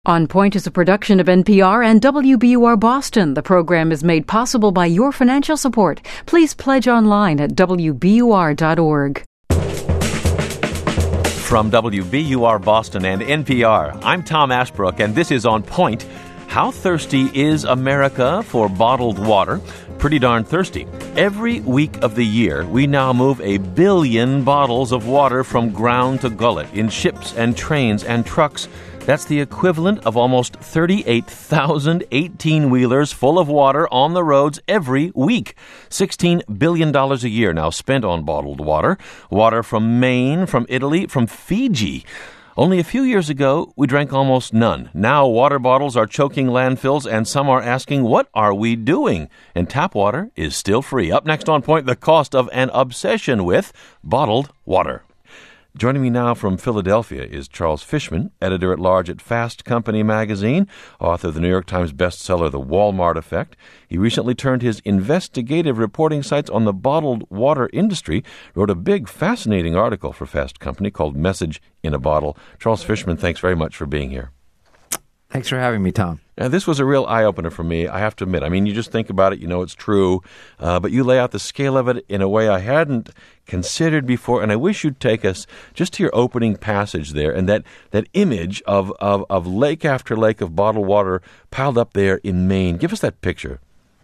On Point is a production of NPR and WBUR Boston. The program is made possible by your financial support. Please pledge online at WBUR.org. From WBUR Boston and NPR, I'm Tom Ashbrook, and this is On Point. How thirsty is America for bottled water? Pretty darn thirsty. Every week of the year, we now move 1 billion bottles of water from ground to gullet in ships and trains and trucks. That's the equivalent of almost 38,000 18-wheelers full of water on the roads every week. $16 billion a year now spent on bottled water. Water from Maine, from Italy, from Fiji. Only a few years ago, we drank almost none. Now water bottles are choking landfills, and some are asking, what are we doing? And tap water is still free. Up next on Point, the cost of an obsession with bottled water. Joining me now from Philadelphia is Charles Fishman, editor-at-large at Fast Company magazine, author of the New York Times bestseller The Walmart Effect. He recently turned his investigative reporting sights on the bottled water industry, wrote a big, fascinating article for Fast Company called Message in a Bottle. Charles Fishman, thanks very much for being here. Thanks for having me, Tom. Now, this was a real eye-opener for me, I have to admit. I mean, you just think about it, you know it's true, but you lay out the scale of it in a way I hadn't considered before, and I wish you'd take us just to your opening passage there, and that image of lake after lake of bottled water piled up there in Maine. Give us that picture.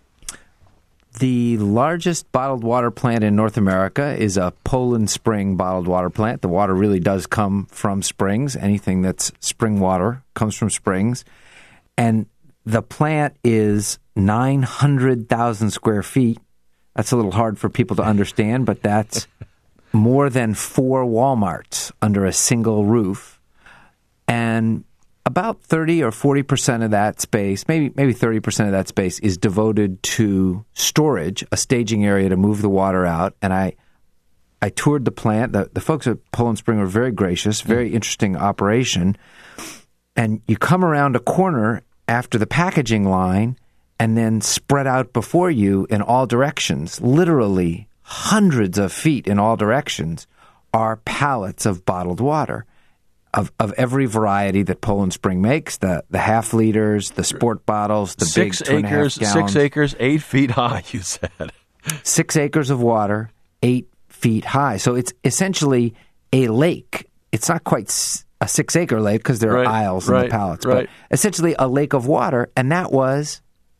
The largest bottled water plant in North America is a Poland Spring bottled water plant. The water really does come from springs. Anything that's spring water comes from springs. And the plant is 900,000 square feet. That's a little hard for people to understand, but that's more than 4 Walmarts under a single roof. And about 30 or 40% of that space, maybe 30% of that space is devoted to storage, a staging area to move the water out. And I toured the plant. The folks at Poland Spring were very gracious, very interesting operation. And you come around a corner after the packaging line and then spread out before you in all directions, literally hundreds of feet in all directions, are pallets of bottled water. Of every variety that Poland Spring makes, the half liters, the sport bottles, the big 2.5 gallons. 6 acres, 8 feet high, you said. 6 acres of water, 8 feet high. So it's essentially a lake. It's not quite a 6-acre lake because there are aisles in the pallets, but essentially a lake of water, and that was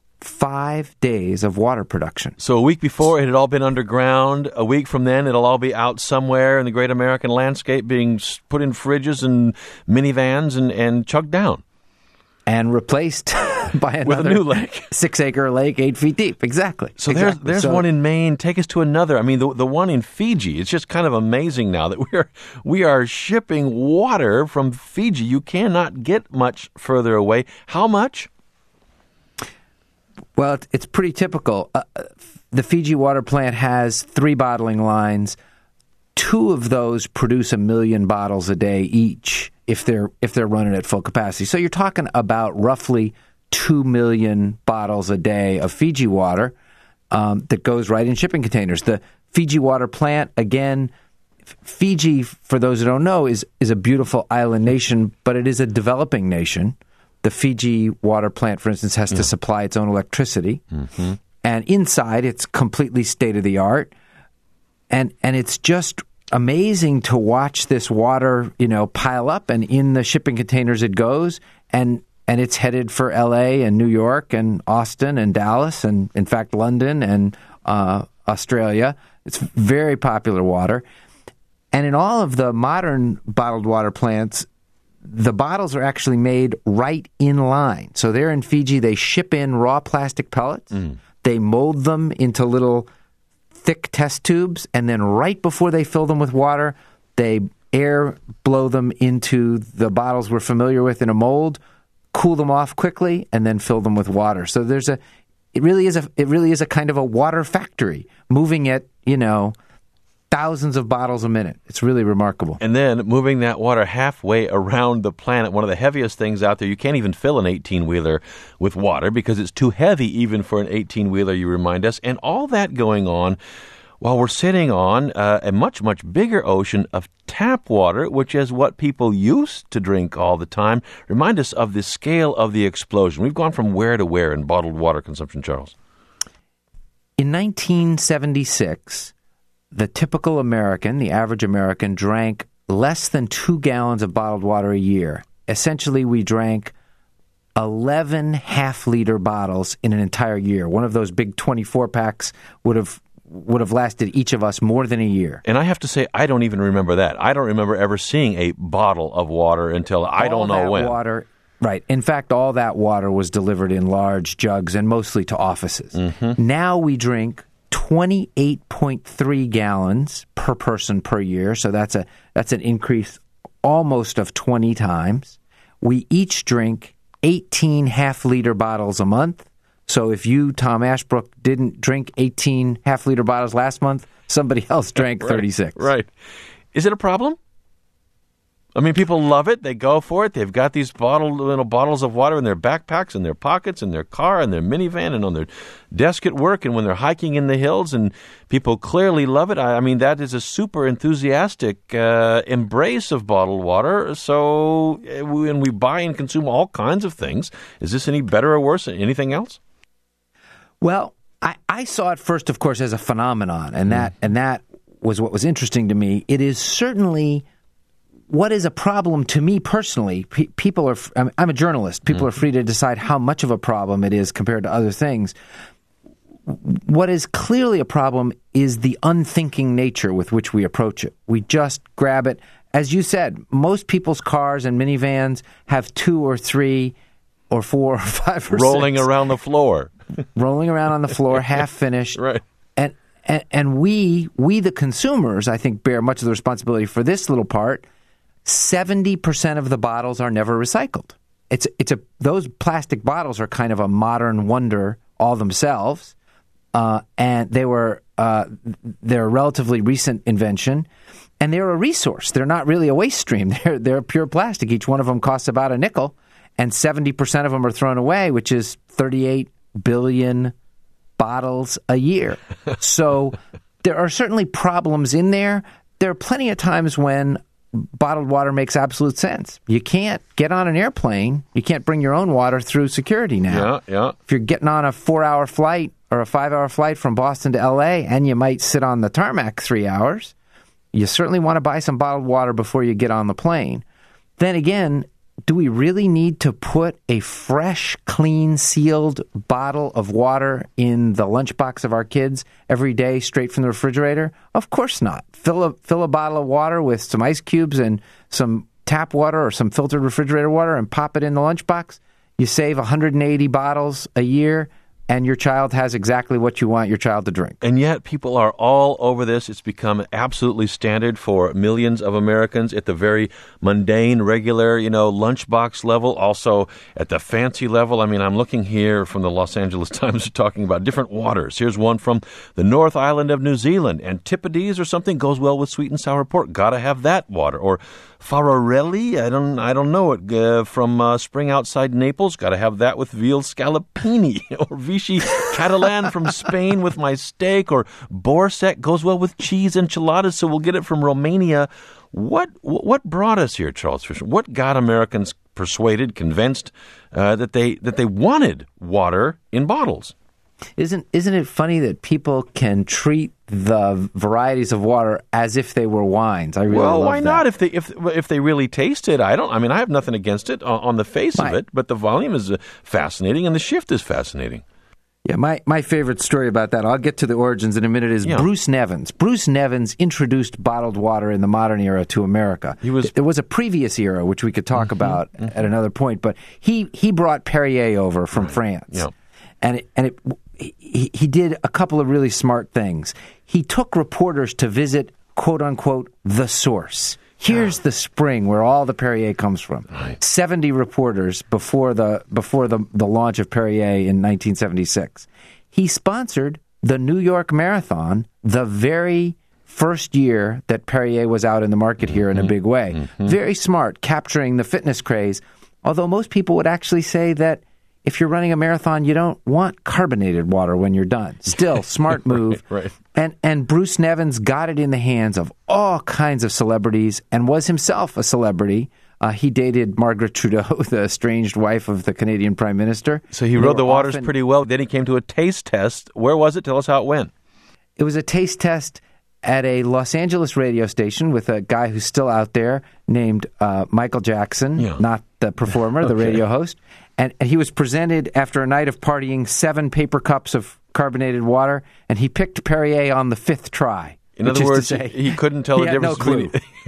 5 days of water production. So a week before, it had all been underground. A week from then, it'll all be out somewhere in the great American landscape being put in fridges and minivans and chugged down. And replaced by another with a new lake. 6-acre lake, 8 feet deep. Exactly. So there's one in Maine. Take us to another. I mean, the one in Fiji. It's just kind of amazing now that we are shipping water from Fiji. You cannot get much further away. How much? Well, it's pretty typical. The Fiji water plant has 3 bottling lines. 2 of those produce 1 million bottles a day each if they're running at full capacity. So you're talking about roughly 2 million bottles a day of Fiji water that goes right in shipping containers. The Fiji water plant, again, Fiji, for those who don't know, is a beautiful island nation, but it is a developing nation. The Fiji water plant, for instance, has to supply its own electricity. Mm-hmm. And inside, it's completely state-of-the-art. And it's just amazing to watch this water, pile up, and in the shipping containers it goes. And it's headed for L.A. and New York and Austin and Dallas and, in fact, London and Australia. It's very popular water. And in all of the modern bottled water plants, the bottles are actually made right in line. So they're in Fiji. They ship in raw plastic pellets. They mold them into little thick test tubes, and then right before they fill them with water, they air blow them into the bottles we're familiar with in a mold, cool them off quickly, and then fill them with water. So it really is a kind of a water factory moving at, thousands of bottles a minute. It's really remarkable. And then moving that water halfway around the planet, one of the heaviest things out there. You can't even fill an 18-wheeler with water because it's too heavy even for an 18-wheeler, you remind us. And all that going on while we're sitting on a much, much bigger ocean of tap water, which is what people used to drink all the time. Remind us of the scale of the explosion. We've gone from where to where in bottled water consumption, Charles? In 1976, the typical American, the average American, drank less than 2 gallons of bottled water a year. Essentially, we drank 11 half-liter bottles in an entire year. One of those big 24-packs would have lasted each of us more than a year. And I have to say, I don't even remember that. I don't remember ever seeing a bottle of water until I don't know when. Water, right. In fact, all that water was delivered in large jugs and mostly to offices. Mm-hmm. Now we drink 28.3 gallons per person per year, so that's an increase almost of 20 times. We each drink 18 half-liter bottles a month. So if you, Tom Ashbrook, didn't drink 18 half-liter bottles last month, somebody else drank 36. Right. Is it a problem? I mean, people love it. They go for it. They've got these little bottles of water in their backpacks, in their pockets, in their car, in their minivan, and on their desk at work, and when they're hiking in the hills, and people clearly love it. I mean, that is a super enthusiastic embrace of bottled water. So when we buy and consume all kinds of things, is this any better or worse than anything else? Well, I saw it first, of course, as a phenomenon, and that was what was interesting to me. It is certainly what is a problem to me personally. People are. I'm a journalist. People are free to decide how much of a problem it is compared to other things. What is clearly a problem is the unthinking nature with which we approach it. We just grab it. As you said, most people's cars and minivans have 2 or 3 or 4 or 5 or 6. Rolling around the floor. Rolling around on the floor, half finished. Right. And we the consumers, I think, bear much of the responsibility for this little part. 70% of the bottles are never recycled. Those plastic bottles are kind of a modern wonder all themselves, and they're a relatively recent invention, and they're a resource. They're not really a waste stream. They're pure plastic. Each one of them costs about a nickel, and 70% of them are thrown away, which is 38 billion bottles a year. So there are certainly problems in there. There are plenty of times when bottled water makes absolute sense. You can't get on an airplane. You can't bring your own water through security now. Yeah. If you're getting on a 4-hour flight or a 5-hour flight from Boston to L.A. and you might sit on the tarmac 3 hours, you certainly want to buy some bottled water before you get on the plane. Then again, do we really need to put a fresh, clean, sealed bottle of water in the lunchbox of our kids every day straight from the refrigerator? Of course not. Fill a bottle of water with some ice cubes and some tap water or some filtered refrigerator water and pop it in the lunchbox. You save 180 bottles a year, and your child has exactly what you want your child to drink. And yet people are all over this. It's become absolutely standard for millions of Americans at the very mundane, regular, lunchbox level, also at the fancy level. I mean, I'm looking here from the Los Angeles Times talking about different waters. Here's one from the North Island of New Zealand. Antipodes or something goes well with sweet and sour pork. Got to have that water. Or Fararelli, I don't know it, from Spring outside Naples. Got to have that with veal scallopini. Or Vichy Catalan from Spain with my steak. Or Borsec goes well with cheese enchiladas, so we'll get it from Romania. What brought us here, Charles Fisher? What got Americans persuaded, convinced that they wanted water in bottles? Isn't it funny that people can treat the varieties of water as if they were wines? I really love that. Well, why not? If they really taste it, I have nothing against it on the face of it, but the volume is fascinating and the shift is fascinating. Yeah, my favorite story about that, I'll get to the origins in a minute, is Bruce Nevins. Bruce Nevins introduced bottled water in the modern era to America. There was a previous era, which we could talk about at another point, but he brought Perrier over from France. Yeah. And he did a couple of really smart things. He took reporters to visit, quote-unquote, the source. Here's the spring where all the Perrier comes from. Right. 70 reporters before the launch of Perrier in 1976. He sponsored the New York Marathon the very first year that Perrier was out in the market here in a big way. Very smart, capturing the fitness craze, although most people would actually say that if you're running a marathon, you don't want carbonated water when you're done. Still, smart move. Right. And Bruce Nevins got it in the hands of all kinds of celebrities and was himself a celebrity. He dated Margaret Trudeau, the estranged wife of the Canadian Prime Minister. So he rode the waters pretty well. Then he came to a taste test. Where was it? Tell us how it went. It was a taste test at a Los Angeles radio station with a guy who's still out there named Michael Jackson, not the performer, the radio host. And he was presented after a night of partying 7 paper cups of carbonated water, and he picked Perrier on the 5th try. In other words, he couldn't tell the difference between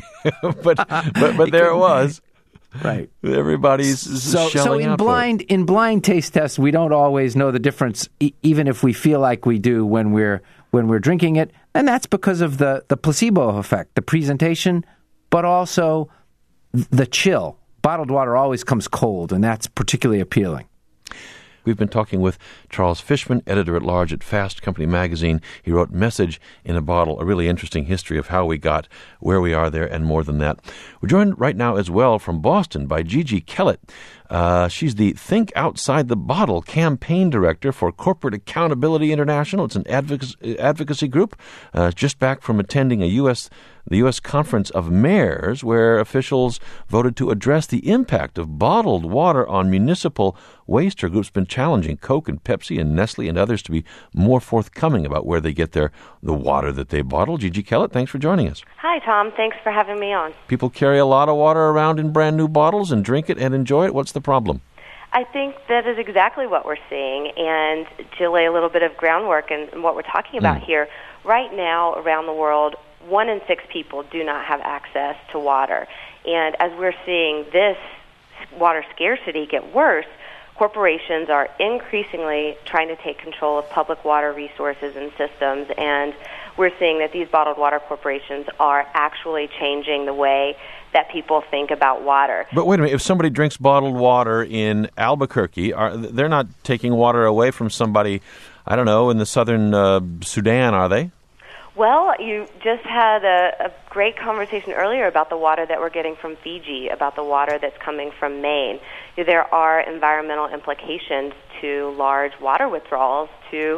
but there it was. Right. Everybody's shelling out for it. In blind taste tests, we don't always know the difference, even if we feel like we do when we're drinking it, and that's because of the placebo effect, the presentation, but also the chill. Bottled water always comes cold, and that's particularly appealing. We've been talking with Charles Fishman, editor-at-large at Fast Company magazine. He wrote Message in a Bottle, a really interesting history of how we got where we are there and more than that. We're joined right now as well from Boston by Gigi Kellett. She's the Think Outside the Bottle campaign director for Corporate Accountability International. It's an advocacy group just back from attending the U.S. Conference of Mayors, where officials voted to address the impact of bottled water on municipal waste. Her group's been challenging Coke and Pepsi and Nestle and others to be more forthcoming about where they get the water that they bottle. Gigi Kellett, thanks for joining us. Hi, Tom. Thanks for having me on. People carry a lot of water around in brand new bottles and drink it and enjoy it. What's the problem? I think that is exactly what we're seeing. And to lay a little bit of groundwork in what we're talking about here, right now around the world, 1 in 6 people do not have access to water. And as we're seeing this water scarcity get worse, corporations are increasingly trying to take control of public water resources and systems, and we're seeing that these bottled water corporations are actually changing the way that people think about water. But wait a minute, if somebody drinks bottled water in Albuquerque, they're not taking water away from somebody, I don't know, in the southern Sudan, are they? Well, you just had a great conversation earlier about the water that we're getting from Fiji, about the water that's coming from Maine. There are environmental implications to large water withdrawals to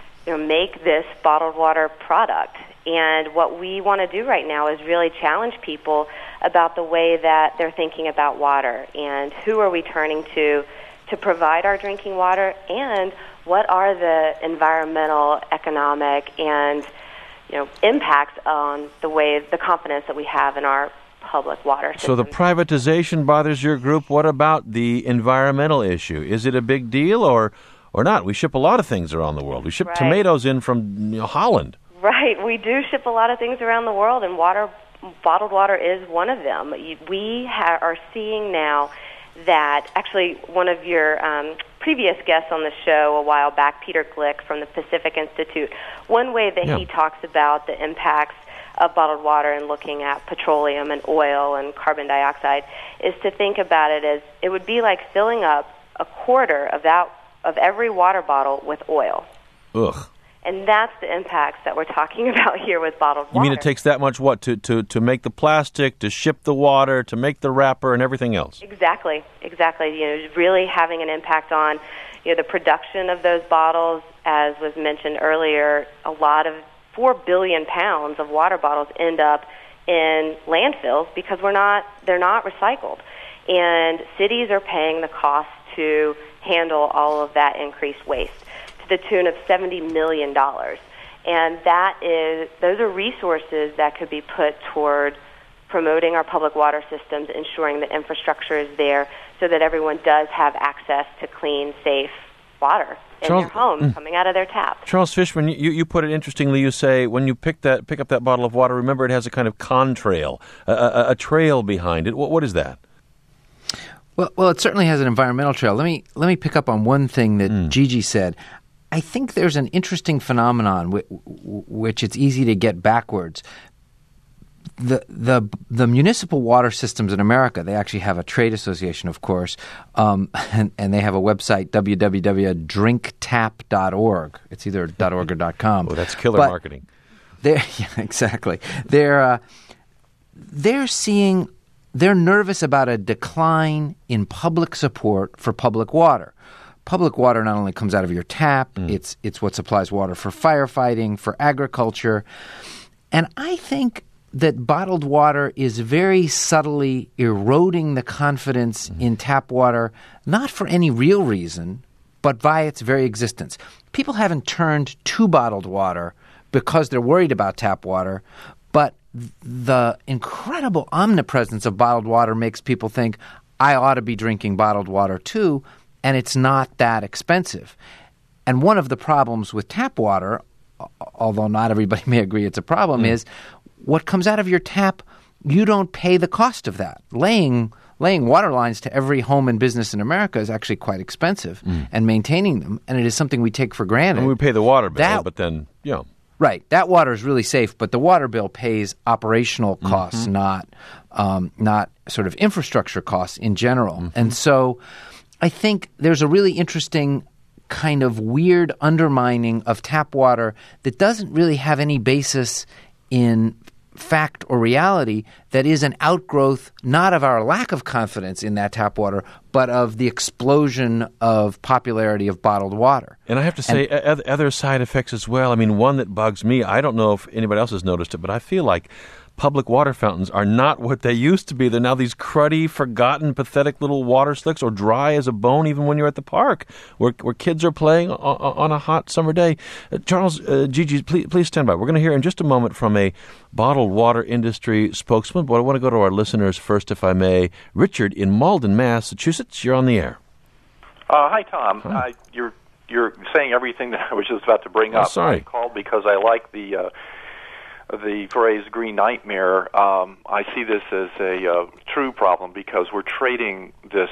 make this bottled water product. And what we want to do right now is really challenge people about the way that they're thinking about water and who are we turning to provide our drinking water, and what are the environmental, economic, and impacts on the confidence that we have in our public water system. So the privatization bothers your group. What about the environmental issue? Is it a big deal or not? We ship a lot of things around the world. We ship tomatoes in from Holland. Right. We do ship a lot of things around the world, and bottled water is one of them. We are seeing now that actually one of your previous guests on the show a while back, Peter Glick from the Pacific Institute, one way that he talks about the impacts of bottled water and looking at petroleum and oil and carbon dioxide is to think about it as it would be like filling up a quarter of every water bottle with oil. Ugh. And that's the impacts that we're talking about here with bottled water. You mean it takes that much, to make the plastic, to ship the water, to make the wrapper, and everything else? Exactly. Really having an impact on the production of those bottles. As was mentioned earlier, a lot of 4 billion pounds of water bottles end up in landfills because they're not recycled. And cities are paying the cost to handle all of that increased waste, to the tune of $70 million. And those are resources that could be put toward promoting our public water systems, ensuring that infrastructure is there so that everyone does have access to clean, safe water in their homes coming out of their tap. Charles Fishman, you put it interestingly. You say when you pick up that bottle of water, remember it has a kind of contrail, a trail behind it. What is that? Well, it certainly has an environmental trail. Let me pick up on one thing that Gigi said. I think there's an interesting phenomenon which it's easy to get backwards. The municipal water systems in America, they actually have a trade association, of course, and they have a website, www.drinktap.org. It's either .org or .com. Oh, that's killer marketing. Yeah, exactly. They're nervous about a decline in public support for public water. public water not only comes out of your tap, it's what supplies water for firefighting, for agriculture. And I think that bottled water is very subtly eroding the confidence in tap water, not for any real reason, but by its very existence. People haven't turned to bottled water because they're worried about tap water, but the incredible omnipresence of bottled water makes people think, I ought to be drinking bottled water too, and it's not that expensive. And one of the problems with tap water, although not everybody may agree it's a problem, is what comes out of your tap, you don't pay the cost of that. Laying water lines to every home and business in America is actually quite expensive, and maintaining them, and it is something we take for granted. And we pay the water bill, but then, Right. That water is really safe, but the water bill pays operational costs, not sort of infrastructure costs in general. And so I think there's a really interesting kind of weird undermining of tap water that doesn't really have any basis in fact or reality, that is an outgrowth not of our lack of confidence in that tap water, but of the explosion of popularity of bottled water. And I have to say, other side effects as well. I mean, one that bugs me, I don't know if anybody else has noticed it, but I feel like public water fountains are not what they used to be. They're now these cruddy, forgotten, pathetic little water slicks, or dry as a bone even when you're at the park, where kids are playing on a hot summer day. Charles, Gigi, please stand by. We're going to hear in just a moment from a bottled water industry spokesman, but I want to go to our listeners first, if I may. Richard in Malden, Massachusetts, you're on the air. Hi, Tom. Hi. You're saying everything that I was just about to bring up. Sorry. I called because I like the phrase green nightmare. I see this as a true problem because we're trading this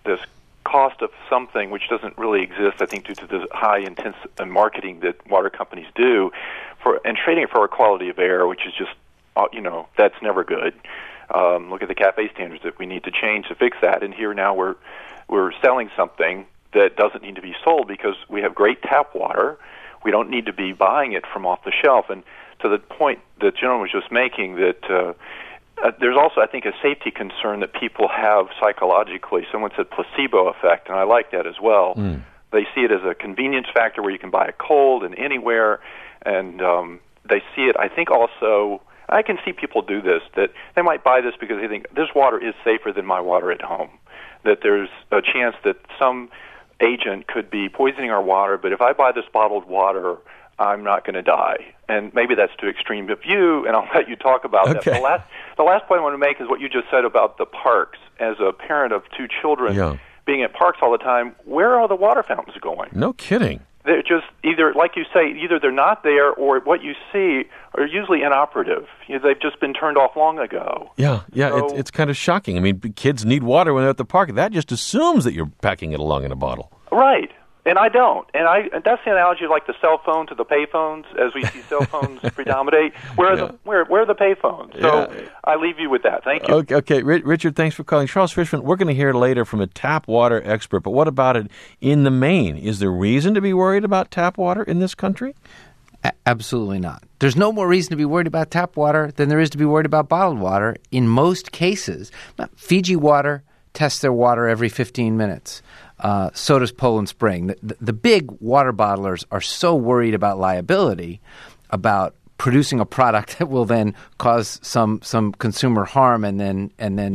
cost of something which doesn't really exist, I think, due to the high intense marketing that water companies do, and trading it for a quality of air, which is just, that's never good. Look at the CAFE standards that we need to change to fix that. And here now we're selling something that doesn't need to be sold because we have great tap water. We don't need to be buying it from off the shelf. And to the point that General was just making, that there's also, I think, a safety concern that people have psychologically. Someone said placebo effect, and I like that as well. They see it as a convenience factor where you can buy it cold and anywhere, and they see it, I think also, I can see people do this, that they might buy this because they think this water is safer than my water at home, that there's a chance that some agent could be poisoning our water, but if I buy this bottled water, I'm not going to die. And maybe that's too extreme a view, and I'll let you talk about that. The last point I want to make is what you just said about the parks. As a parent of two children being at parks all the time, where are the water fountains going? No kidding. They're just either, like you say, either they're not there or what you see are usually inoperative. They've just been turned off long ago. Yeah, so, it's kind of shocking. I mean, kids need water when they're at the park. That just assumes that you're packing it along in a bottle. Right. And I don't. And that's the analogy like the cell phone to the pay phones, as we see cell phones predominate. Where are the pay phones? So I leave you with that. Thank you. Okay. Richard, thanks for calling. Charles Fishman, we're going to hear later from a tap water expert, but what about it in the main? Is there reason to be worried about tap water in this country? Absolutely not. There's no more reason to be worried about tap water than there is to be worried about bottled water in most cases. Fiji Water tests their water every 15 minutes. So does Poland Spring. The big water bottlers are so worried about liability, about producing a product that will then cause some consumer harm and then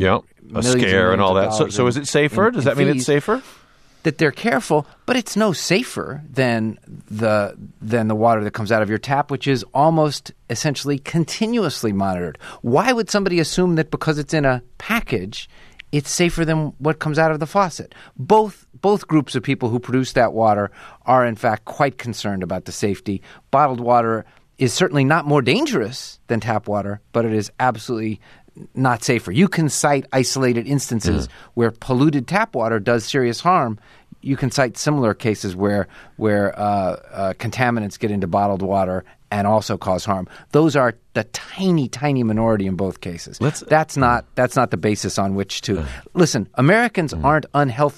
a scare and all that. So is it safer? Does that mean it's safer? That they're careful, but it's no safer than the water that comes out of your tap, which is almost essentially continuously monitored. Why would somebody assume that because it's in a package, it's safer than what comes out of the faucet? Both groups of people who produce that water are, in fact, quite concerned about the safety. Bottled water is certainly not more dangerous than tap water, but it is absolutely not safer. You can cite isolated instances where polluted tap water does serious harm. You can cite similar cases where contaminants get into bottled water and also cause harm. Those are the tiny, tiny minority in both cases. That's not the basis on which to listen. Americans aren't unhealthy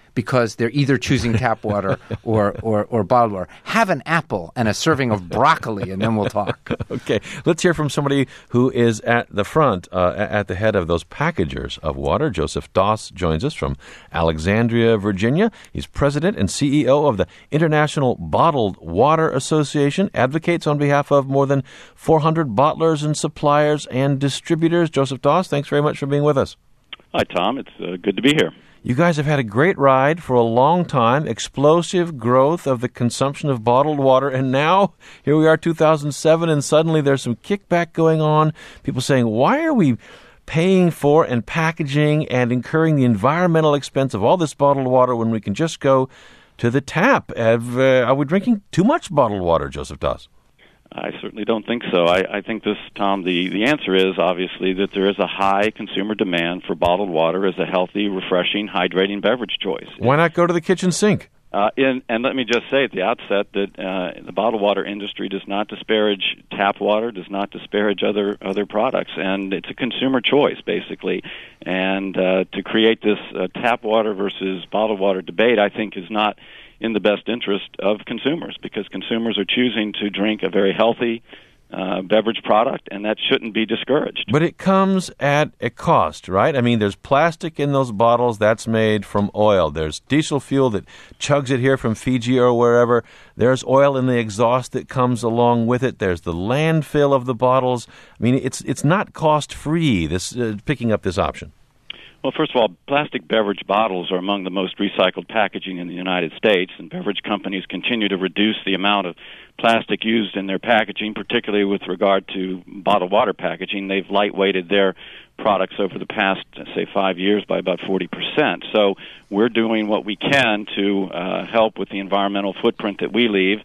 because they're either choosing tap water or bottled water. Have an apple and a serving of broccoli, and then we'll talk. Okay, let's hear from somebody who is at the front, at the head of those packagers of water. Joseph Doss joins us from Alexandria, Virginia. He's president and CEO of the International Bottled Water Association, advocates on behalf of more than 400 bottlers and suppliers and distributors. Joseph Doss, thanks very much for being with us. Hi, Tom. It's good to be here. You guys have had a great ride for a long time, explosive growth of the consumption of bottled water, and now here we are, 2007, and suddenly there's some kickback going on. People saying, why are we paying for and packaging and incurring the environmental expense of all this bottled water when we can just go to the tap? Are we drinking too much bottled water, Joseph Doss? I certainly don't think so. I think this, Tom, the answer is obviously that there is a high consumer demand for bottled water as a healthy, refreshing, hydrating beverage choice. Why not go to the kitchen sink? And let me just say at the outset that the bottled water industry does not disparage tap water, does not disparage other products, and it's a consumer choice, basically. And to create this tap water versus bottled water debate, I think, is not in the best interest of consumers, because consumers are choosing to drink a very healthy beverage product, and that shouldn't be discouraged. But it comes at a cost, right? I mean, there's plastic in those bottles that's made from oil. There's diesel fuel that chugs it here from Fiji or wherever. There's oil in the exhaust that comes along with it. There's the landfill of the bottles. I mean, it's not cost-free, this picking up this option. Well, first of all, plastic beverage bottles are among the most recycled packaging in the United States, and beverage companies continue to reduce the amount of plastic used in their packaging, particularly with regard to bottled water packaging. They've lightweighted their products over the past, say, 5 years by about 40%. So we're doing what we can to help with the environmental footprint that we leave.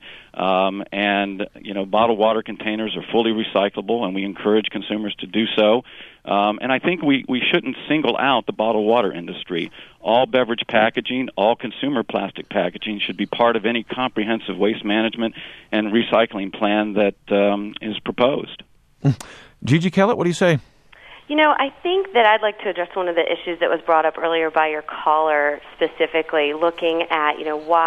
And, bottled water containers are fully recyclable, and we encourage consumers to do so. And I think we shouldn't single out the bottled water industry. All beverage packaging, all consumer plastic packaging should be part of any comprehensive waste management and recycling plan that is proposed. Gigi Kellett, what do you say? I think that I'd like to address one of the issues that was brought up earlier by your caller, specifically looking at,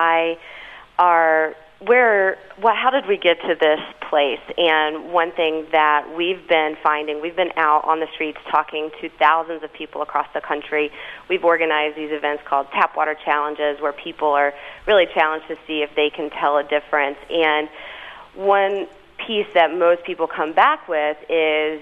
how did we get to this place? And one thing that we've been finding, we've been out on the streets talking to thousands of people across the country. We've organized these events called Tap Water Challenges, where people are really challenged to see if they can tell a difference. And one piece that most people come back with is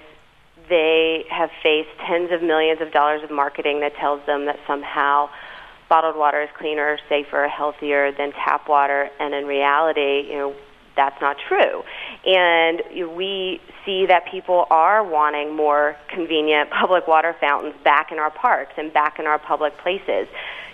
they have faced tens of millions of dollars of marketing that tells them that somehow bottled water is cleaner, safer, healthier than tap water, and in reality, that's not true. And we see that people are wanting more convenient public water fountains back in our parks and back in our public places.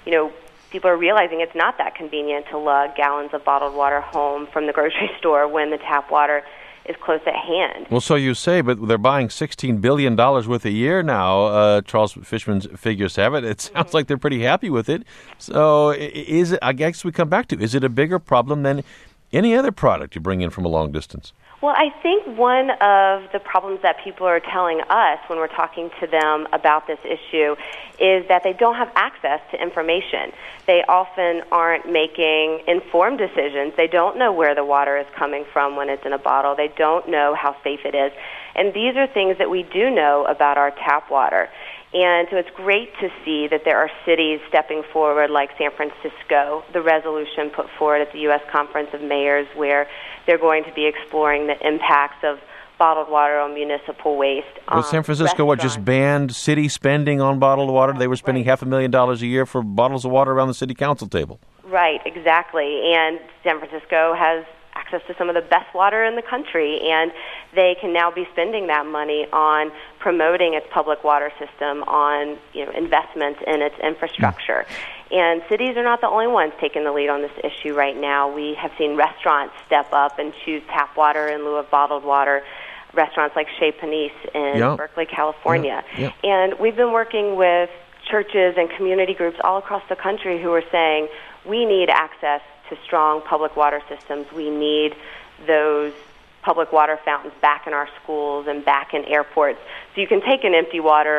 People are realizing it's not that convenient to lug gallons of bottled water home from the grocery store when the tap water is close at hand. Well, so you say, but they're buying $16 billion worth a year now. Charles Fishman's figures have it. It sounds like they're pretty happy with it. So is it, I guess we come back to, is it a bigger problem than any other product you bring in from a long distance? Well, I think one of the problems that people are telling us when we're talking to them about this issue is that they don't have access to information. They often aren't making informed decisions. They don't know where the water is coming from when it's in a bottle. They don't know how safe it is. And these are things that we do know about our tap water. And so it's great to see that there are cities stepping forward like San Francisco, the resolution put forward at the U.S. Conference of Mayors, where they're going to be exploring the impacts of bottled water on municipal waste. Was San Francisco just banned city spending on bottled water? They were spending $500,000 a year for bottles of water around the city council table. Right, exactly. And San Francisco has access to some of the best water in the country, and they can now be spending that money on promoting its public water system, on investments in its infrastructure. And cities are not the only ones taking the lead on this issue right now. We have seen restaurants step up and choose tap water in lieu of bottled water, restaurants like Chez Panisse in Berkeley, California. And we've been working with churches and community groups all across the country who are saying we need access to strong public water systems. We need those public water fountains back in our schools and back in airports. So you can take an empty water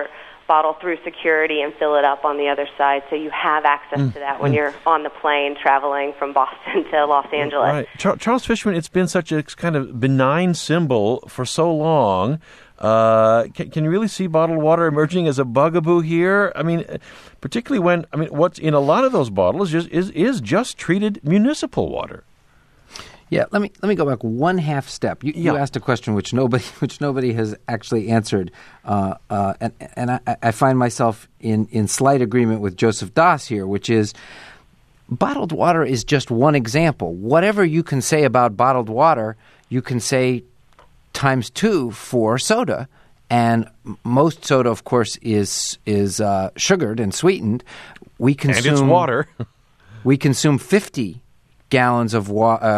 bottle through security and fill it up on the other side, so you have access to that when you're on the plane traveling from Boston to Los Angeles. Right. Charles Fishman, it's been such a kind of benign symbol for so long. Can you really see bottled water emerging as a bugaboo here? I mean, particularly when, what's in a lot of those bottles is just treated municipal water. Yeah, let me go back one half step. You asked a question which nobody has actually answered, and I find myself in slight agreement with Joseph Das here, which is bottled water is just one example. Whatever you can say about bottled water, you can say times 2 for soda, and most soda, of course, is sugared and sweetened. And it's water. We consume 52 gallons of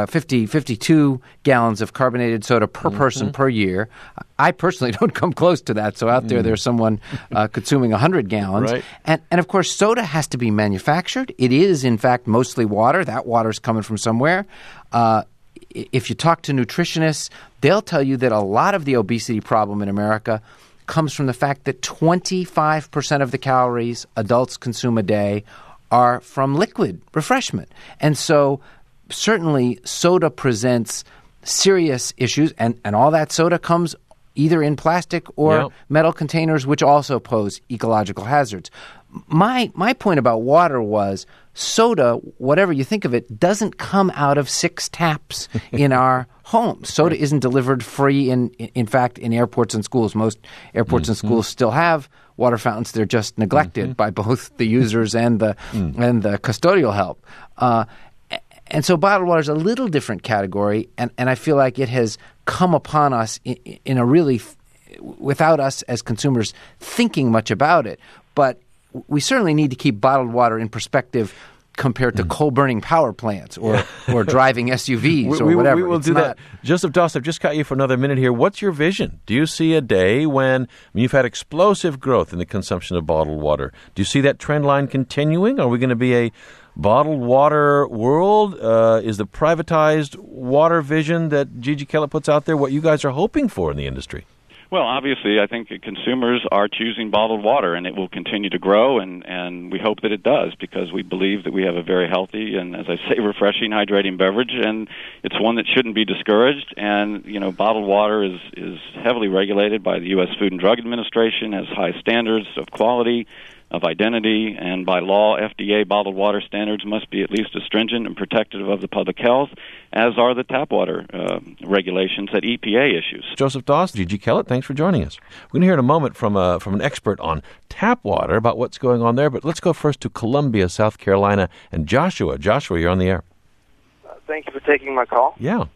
carbonated soda per person per year. I personally don't come close to that, so out there's someone consuming 100 gallons. Right. And of course, soda has to be manufactured. It is, in fact, mostly water. That water's coming from somewhere. If you talk to nutritionists, they'll tell you that a lot of the obesity problem in America comes from the fact that 25% of the calories adults consume a day are from liquid refreshment. And so certainly soda presents serious issues, and all that soda comes either in plastic or metal containers, which also pose ecological hazards. My point about water was soda, whatever you think of it, doesn't come out of 6 taps in our homes. Soda isn't delivered free in fact, in airports and schools. Most airports and schools still have water fountains. They're just neglected by both the users and the custodial help. And so bottled water is a little different category, and I feel like it has come upon us in a really without us as consumers thinking much about it. But we certainly need to keep bottled water in perspective compared to coal-burning power plants or driving SUVs or whatever. We will do that. Joseph Doss, I've just got you for another minute here. What's your vision? Do you see a day when you've had explosive growth in the consumption of bottled water? Do you see that trend line continuing? Are we going to be a bottled water world? Is the privatized water vision that Gigi Kellett puts out there what you guys are hoping for in the industry? Well, obviously, I think consumers are choosing bottled water, and it will continue to grow, and we hope that it does, because we believe that we have a very healthy and, as I say, refreshing, hydrating beverage, and it's one that shouldn't be discouraged. And, bottled water is heavily regulated by the U.S. Food and Drug Administration, has high standards of quality, of identity, and by law, FDA bottled water standards must be at least as stringent and protective of the public health as are the tap water regulations that EPA issues. Joseph Doss, Gigi Kellett, thanks for joining us. We're going to hear in a moment from an expert on tap water about what's going on there, but let's go first to Columbia, South Carolina, and Joshua. Joshua, you're on the air. Thank you for taking my call. Yeah.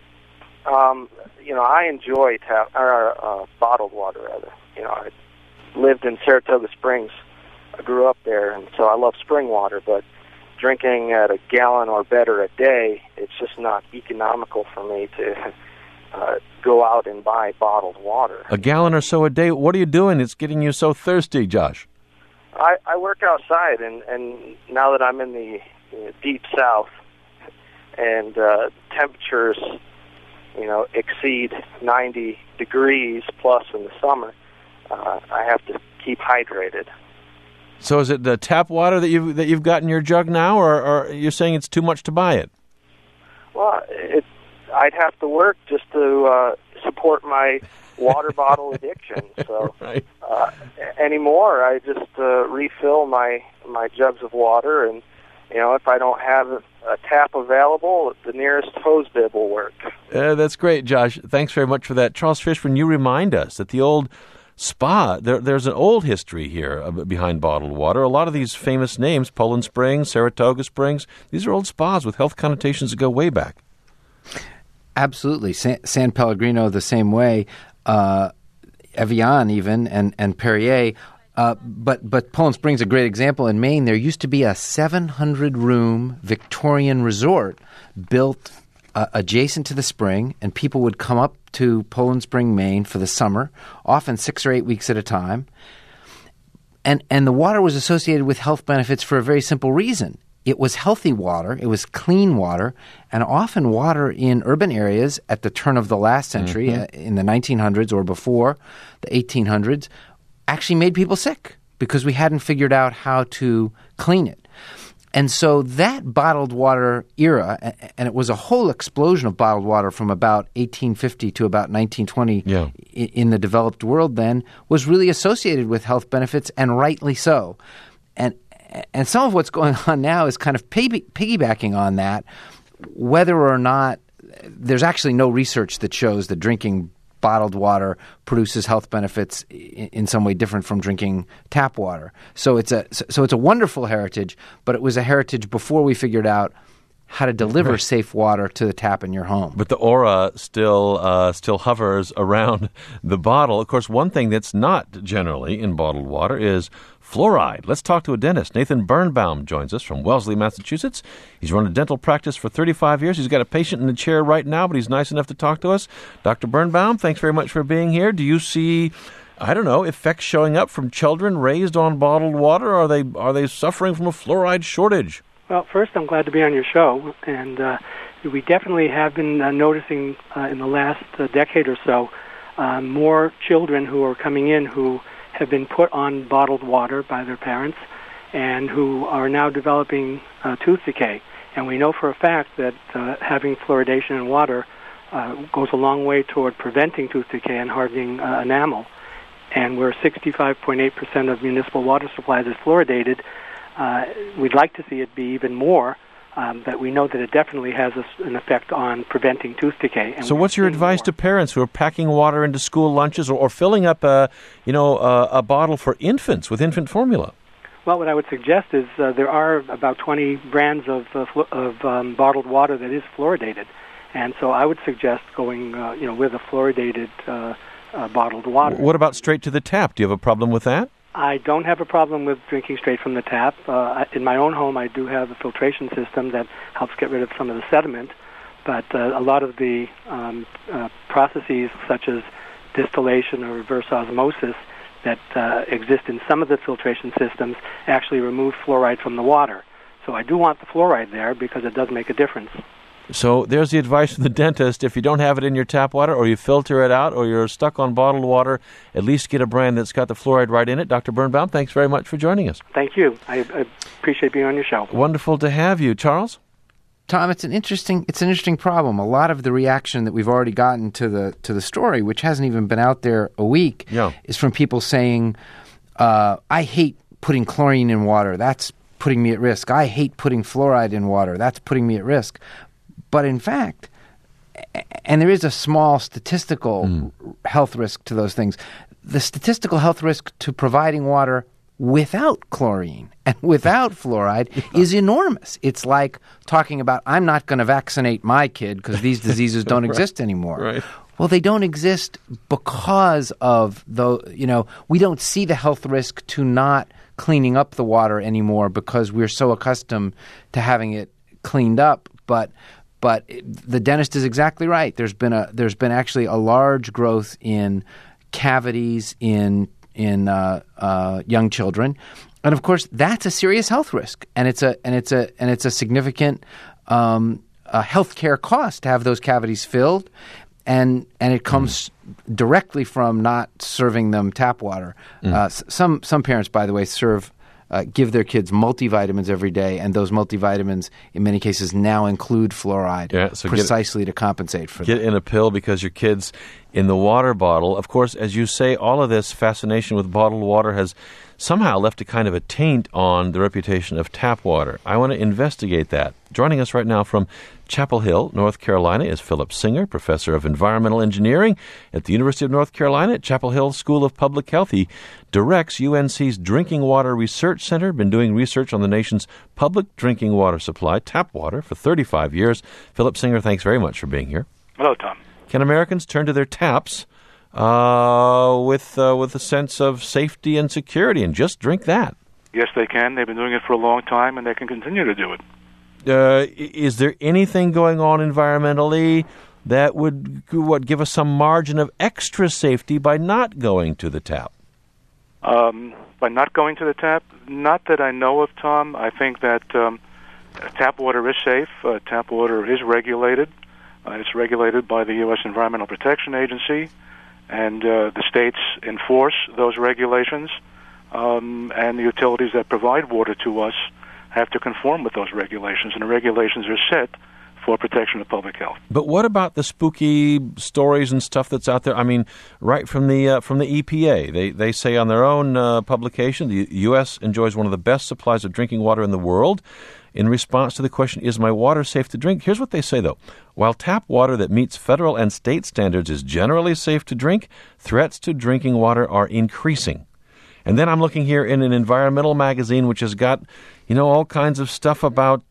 I enjoy bottled water, rather. I lived in Saratoga Springs. I grew up there, and so I love spring water, but drinking at a gallon or better a day, it's just not economical for me to go out and buy bottled water. A gallon or so a day? What are you doing? It's getting you so thirsty, Josh. I work outside, and now that I'm in the deep south, and temperatures, exceed 90 degrees plus in the summer, I have to keep hydrated. So is it the tap water that you've got in your jug now, or you're saying it's too much to buy it? Well, I'd have to work just to support my water bottle addiction. So right. Anymore, I just refill my jugs of water, and if I don't have a tap available, the nearest hose bib will work. That's great, Josh. Thanks very much for that. Charles Fishman, you remind us that the old spa, there's an old history here behind bottled water. A lot of these famous names, Poland Springs, Saratoga Springs, these are old spas with health connotations that go way back. Absolutely. San Pellegrino the same way, Evian even, and Perrier. But Poland Springs is a great example. In Maine, there used to be a 700-room Victorian resort built adjacent to the spring, and people would come up to Poland Spring, Maine for the summer, often 6 or 8 weeks at a time. And the water was associated with health benefits for a very simple reason. It was healthy water, it was clean water, and often water in urban areas at the turn of the last century, in the 1900s or before, the 1800s, actually made people sick because we hadn't figured out how to clean it. And so that bottled water era, and it was a whole explosion of bottled water from about 1850 to about 1920 in the developed world then, was really associated with health benefits, and rightly so. And some of what's going on now is kind of piggybacking on that, whether or not there's actually no research that shows that drinking bottled water produces health benefits in some way different from drinking tap water. So it's a wonderful heritage, but it was a heritage before we figured out how to deliver safe water to the tap in your home. But the aura still hovers around the bottle. Of course, one thing that's not generally in bottled water is fluoride. Let's talk to a dentist. Nathan Birnbaum joins us from Wellesley, Massachusetts. He's run a dental practice for 35 years. He's got a patient in the chair right now, but he's nice enough to talk to us. Dr. Birnbaum, thanks very much for being here. Do you see, effects showing up from children raised on bottled water? Are they suffering from a fluoride shortage? Well, first, I'm glad to be on your show, and we definitely have been noticing in the last decade or so more children who are coming in who have been put on bottled water by their parents and who are now developing tooth decay. And we know for a fact that having fluoridation in water goes a long way toward preventing tooth decay and hardening enamel. And where 65.8% of municipal water supplies is fluoridated, we'd like to see it be even more, but we know that it definitely has an effect on preventing tooth decay. And so what's your advice to parents who are packing water into school lunches or filling up a bottle for infants with infant formula? Well, what I would suggest is there are about 20 brands of bottled water that is fluoridated. And so I would suggest going with a fluoridated bottled water. What about straight to the tap? Do you have a problem with that? I don't have a problem with drinking straight from the tap. In my own home, I do have a filtration system that helps get rid of some of the sediment, but a lot of the processes such as distillation or reverse osmosis that exist in some of the filtration systems actually remove fluoride from the water. So I do want the fluoride there because it does make a difference. So there's the advice from the dentist. If you don't have it in your tap water or you filter it out or you're stuck on bottled water, at least get a brand that's got the fluoride right in it. Dr. Birnbaum, thanks very much for joining us. Thank you. I appreciate being on your show. Wonderful to have you. Charles? Tom, it's an interesting problem. A lot of the reaction that we've already gotten to the story, which hasn't even been out there a week, is from people saying, I hate putting chlorine in water. That's putting me at risk. I hate putting fluoride in water. That's putting me at risk. But in fact, and there is a small statistical health risk to those things, the statistical health risk to providing water without chlorine and without fluoride is enormous. It's like talking about, I'm not going to vaccinate my kid because these diseases don't exist anymore. Right. Well, they don't exist because of we don't see the health risk to not cleaning up the water anymore because we're so accustomed to having it cleaned up. But the dentist is exactly right. There's been actually a large growth in cavities in young children, and of course that's a serious health risk, and it's a significant healthcare cost to have those cavities filled, and it comes directly from not serving them tap water. Some parents, by the way, give their kids multivitamins every day, and those multivitamins, in many cases, now include fluoride precisely to compensate for that. Get in a pill because your kid's in the water bottle. Of course, as you say, all of this fascination with bottled water has somehow left a kind of a taint on the reputation of tap water. I want to investigate that. Joining us right now from Chapel Hill, North Carolina, is Philip Singer, professor of environmental engineering at the University of North Carolina at Chapel Hill School of Public Health. He directs UNC's Drinking Water Research Center, been doing research on the nation's public drinking water supply, tap water, for 35 years. Philip Singer, thanks very much for being here. Hello, Tom. Can Americans turn to their taps with a sense of safety and security and just drink that? Yes, they can. They've been doing it for a long time, and they can continue to do it. Is there anything going on environmentally that would give us some margin of extra safety by not going to the tap? By not going to the tap? Not that I know of, Tom. I think that tap water is safe. Tap water is regulated. It's regulated by the U.S. Environmental Protection Agency, and the states enforce those regulations, and the utilities that provide water to us have to conform with those regulations, and the regulations are set for protection of public health. But what about the spooky stories and stuff that's out there? I mean, right from the EPA, they say on their own publication, the U.S. enjoys one of the best supplies of drinking water in the world. In response to the question, is my water safe to drink? Here's what they say, though. While tap water that meets federal and state standards is generally safe to drink, threats to drinking water are increasing. And then I'm looking here in an environmental magazine which has got, all kinds of stuff about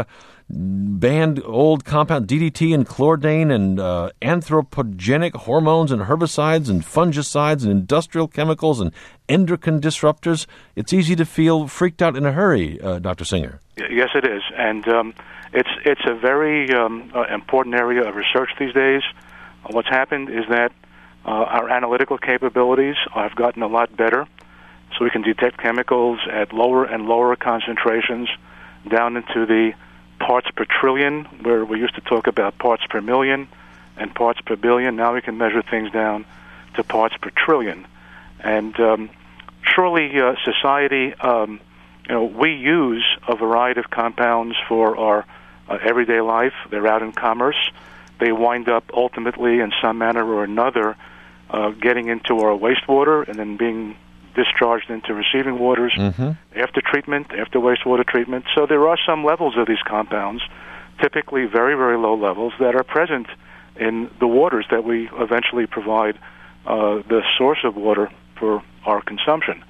banned old compound DDT and chlordane and anthropogenic hormones and herbicides and fungicides and industrial chemicals and endocrine disruptors. It's easy to feel freaked out in a hurry, Dr. Singer. Yes, it is, and it's a very important area of research these days. What's happened is that our analytical capabilities have gotten a lot better, so we can detect chemicals at lower and lower concentrations down into the parts per trillion, where we used to talk about parts per million and parts per billion. Now we can measure things down to parts per trillion. And surely society, we use a variety of compounds for our everyday life. They're out in commerce. They wind up ultimately in some manner or another getting into our wastewater and then being discharged into receiving waters after treatment, after wastewater treatment. So there are some levels of these compounds, typically very, very low levels, that are present in the waters that we eventually provide the source of water for our consumption.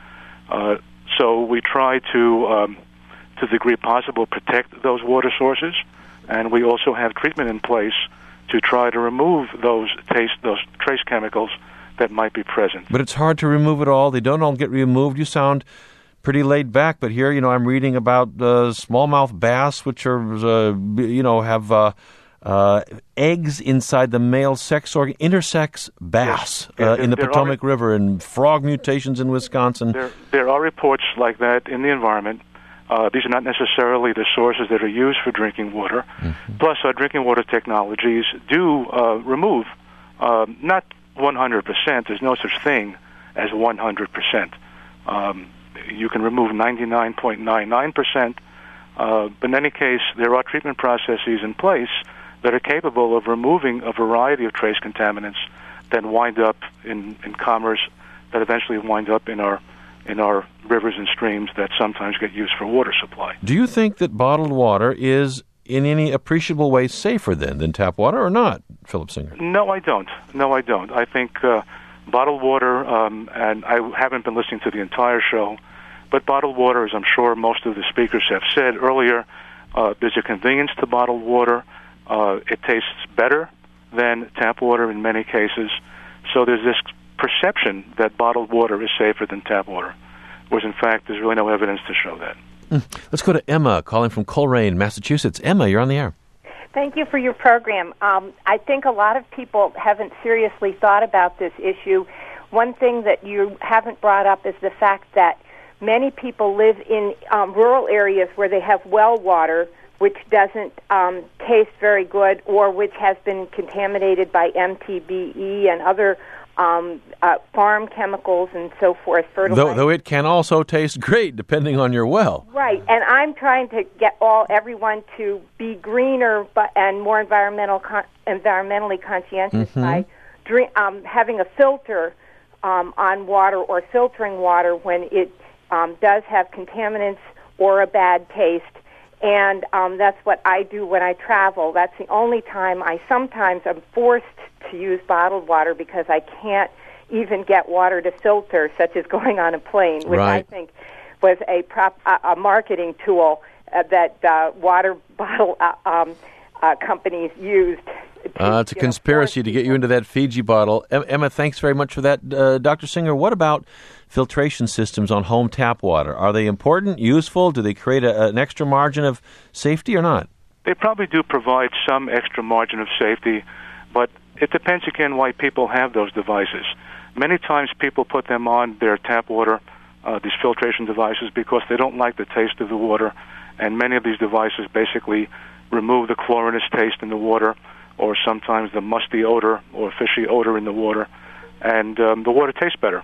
So we try to the degree possible, protect those water sources, and we also have treatment in place to try to remove those trace chemicals that might be present. But it's hard to remove it all. They don't all get removed. You sound pretty laid back, but here, I'm reading about smallmouth bass, which are, have eggs inside the male sex organ, intersex bass in the Potomac River, and frog mutations in Wisconsin. There are reports like that in the environment. These are not necessarily the sources that are used for drinking water. Plus, our drinking water technologies do remove, not 100%. There's no such thing as 100%. You can remove 99.99%. But in any case, there are treatment processes in place that are capable of removing a variety of trace contaminants that wind up in commerce, that eventually wind up in our rivers and streams that sometimes get used for water supply. Do you think that bottled water is in any appreciable way safer than tap water, or not, Philip Singer? No, I don't. I think bottled water, and I haven't been listening to the entire show, but bottled water, as I'm sure most of the speakers have said earlier, there's a convenience to bottled water. It tastes better than tap water in many cases. So there's this perception that bottled water is safer than tap water, whereas in fact there's really no evidence to show that. Let's go to Emma, calling from Coleraine, Massachusetts. Emma, you're on the air. Thank you for your program. I think a lot of people haven't seriously thought about this issue. One thing that you haven't brought up is the fact that many people live in rural areas where they have well water, which doesn't taste very good, or which has been contaminated by MTBE and other farm chemicals and so forth, fertilizer. Though it can also taste great depending on your well. Right, and I'm trying to get everyone to be greener and more environmentally conscientious by having a filter on water, or filtering water when it does have contaminants or a bad taste. And that's what I do when I travel. That's the only time sometimes I'm forced to use bottled water because I can't even get water to filter, such as going on a plane, which I think was a marketing tool that water bottle companies used. It's a conspiracy to get you into that Fiji bottle. Emma, thanks very much for that. Dr. Singer, what about filtration systems on home tap water? Are they important, useful? Do they create an extra margin of safety or not? They probably do provide some extra margin of safety, but it depends again why people have those devices. Many times people put them on their tap water, these filtration devices, because they don't like the taste of the water, and many of these devices basically remove the chlorinous taste in the water, or sometimes the musty odor or fishy odor in the water. and the water tastes better.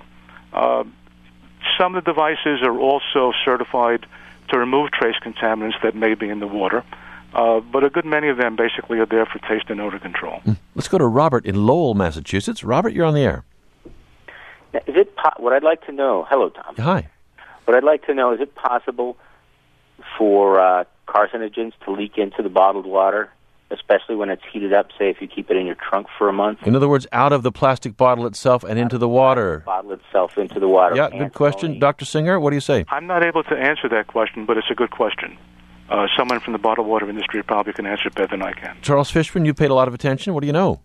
Some of the devices are also certified to remove trace contaminants that may be in the water, but a good many of them basically are there for taste and odor control. Let's go to Robert in Lowell, Massachusetts. Robert, you're on the air. Is it what I'd like to know? Hello, Tom. Hi. What I'd like to know, is it possible for carcinogens to leak into the bottled water, especially when it's heated up, say if you keep it in your trunk for a month? In other words, out of the plastic bottle itself and into the water. Bottle itself into the water. Yeah, good question. Dr. Singer, what do you say? I'm not able to answer that question, but it's a good question. Someone from the bottled water industry probably can answer it better than I can. Charles Fishman, you paid a lot of attention. What do you know?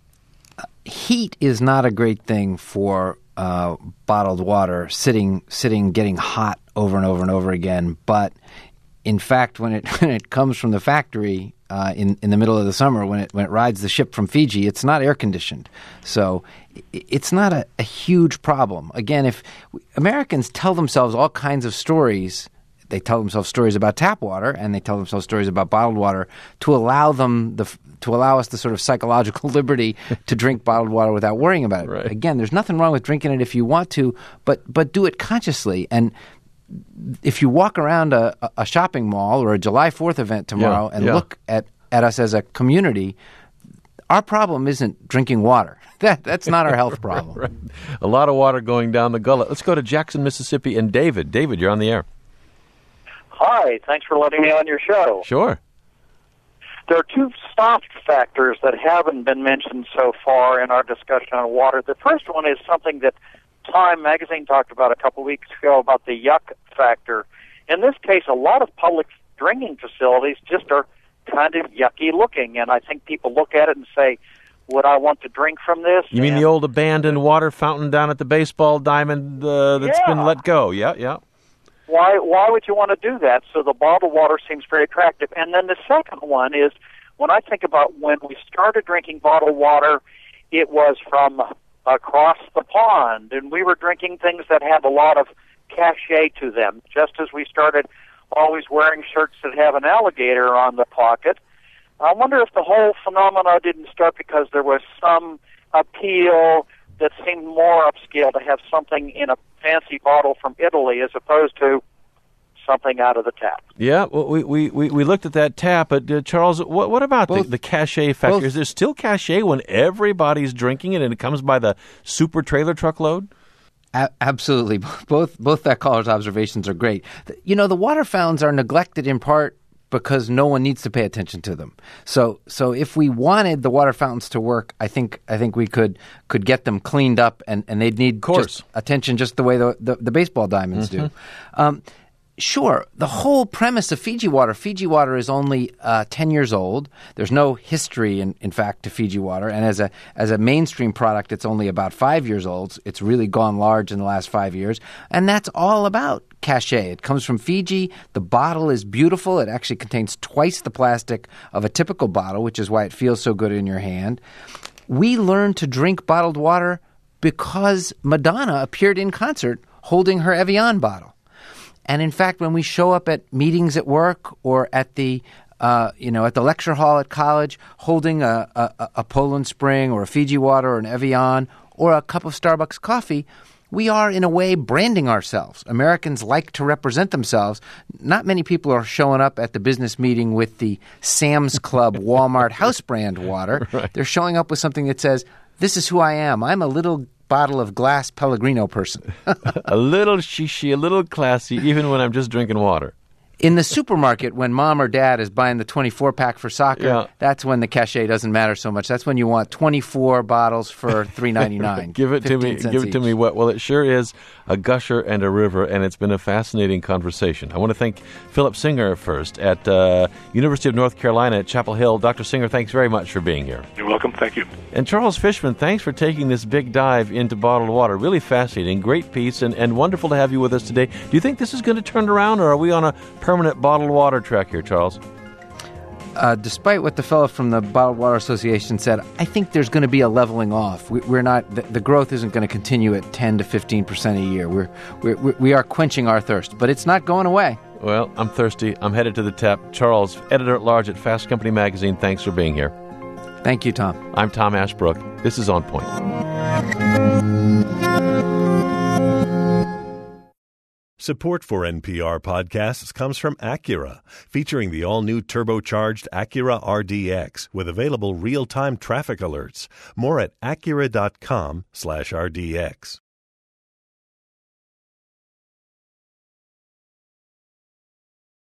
Heat is not a great thing for bottled water, sitting, getting hot over and over and over again. But in fact, when it comes from the factory in the middle of the summer, when it rides the ship from Fiji, it's not air conditioned, so it's not a huge problem. Again, if Americans tell themselves all kinds of stories. They tell themselves stories about tap water, and they tell themselves stories about bottled water to allow us the sort of psychological liberty to drink bottled water without worrying about it. Right. Again, there's nothing wrong with drinking it if you want to, but do it consciously. And if you walk around a shopping mall or a July 4th event tomorrow and look at us as a community, our problem isn't drinking water. That's not our health problem. Right. A lot of water going down the gullet. Let's go to Jackson, Mississippi, and David. David, you're on the air. Hi, thanks for letting me on your show. Sure. There are two soft factors that haven't been mentioned so far in our discussion on water. The first one is something that Time magazine talked about a couple weeks ago about the yuck factor. In this case, a lot of public drinking facilities just are kind of yucky looking, and I think people look at it and say, would I want to drink from this? You mean the old abandoned water fountain down at the baseball diamond that's been let go? Yeah. Why would you want to do that? So the bottled water seems very attractive. And then the second one is, when I think about when we started drinking bottled water, it was from across the pond, and we were drinking things that had a lot of cachet to them, just as we started always wearing shirts that have an alligator on the pocket. I wonder if the whole phenomena didn't start because there was some appeal that seemed more upscale to have something in a fancy bottle from Italy as opposed to something out of the tap. Yeah, well, we looked at that tap, but Charles, what about the cachet factor? Is there still cachet when everybody's drinking it and it comes by the super trailer truckload? Absolutely. Both that caller's observations are great. You know, the water fountains are neglected in part because no one needs to pay attention to them. So if we wanted the water fountains to work, I think we could get them cleaned up, and they'd need attention just the way the baseball diamonds do. Sure, the whole premise of Fiji water is only 10 years old. There's no history, in fact, to Fiji water. And as a mainstream product, it's only about 5 years old. It's really gone large in the last 5 years. And that's all about cachet. It comes from Fiji. The bottle is beautiful. It actually contains twice the plastic of a typical bottle, which is why it feels so good in your hand. We learned to drink bottled water because Madonna appeared in concert holding her Evian bottle. And in fact, when we show up at meetings at work or at the at the lecture hall at college, holding a Poland Spring or a Fiji water or an Evian or a cup of Starbucks coffee, we are in a way branding ourselves. Americans like to represent themselves. Not many people are showing up at the business meeting with the Sam's Club Walmart house brand water. Right. They're showing up with something that says, "This is who I am. I'm a little bottle of glass Pellegrino person." A little shishi, a little classy, even when I'm just drinking water. In the supermarket, when mom or dad is buying the 24-pack for soccer, that's when the cachet doesn't matter so much. That's when you want 24 bottles for $3.99. Give it to me. Give it to me. Well, it sure is a gusher and a river, and it's been a fascinating conversation. I want to thank Philip Singer first at University of North Carolina at Chapel Hill. Dr. Singer, thanks very much for being here. You're welcome. Thank you. And Charles Fishman, thanks for taking this big dive into bottled water. Really fascinating, great piece, and wonderful to have you with us today. Do you think this is going to turn around, or are we on a permanent bottled water track here, Charles? Despite what the fellow from the Bottled Water Association said, I think there's going to be a leveling off. We're not. The growth isn't going to continue at 10 to 15% a year. We are quenching our thirst, but it's not going away. Well, I'm thirsty. I'm headed to the tap. Charles, editor-at-large at Fast Company magazine, thanks for being here. Thank you, Tom. I'm Tom Ashbrook. This is On Point. Support for NPR podcasts comes from Acura, featuring the all-new turbocharged Acura RDX with available real-time traffic alerts. More at Acura.com/RDX.